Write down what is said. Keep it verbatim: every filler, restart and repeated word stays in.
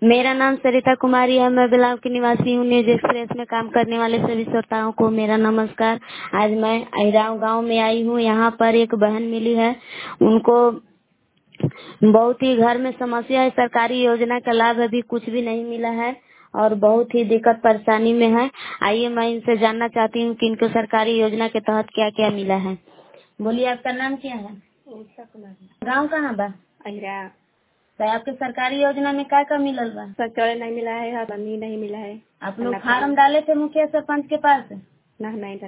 मेरा नाम सरिता कुमारी है। मैं बिलाव की निवासी हूँ। न्यूज एक्सप्रेस में काम करने वाले सभी श्रोताओं को मेरा नमस्कार। आज मैं अहिराव गांव में आई हूँ। यहाँ पर एक बहन मिली है, उनको बहुत ही घर में समस्या है। सरकारी योजना का लाभ अभी कुछ भी नहीं मिला है और बहुत ही दिक्कत परेशानी में है। आइए मैं इनसे जानना चाहती हूँ कि इनको सरकारी योजना के तहत क्या क्या मिला है। बोलिए, आपका नाम क्या है? उषा कुमारी। गाँव कहाँ बा? अहिरा। तो आपके सरकारी योजना में क्या क्या मिलल बा? शौचालय नहीं मिला है, पानी नहीं मिला है। आप लोग फार्म डाले थे मुखिया सरपंच के पास? नहीं नहीं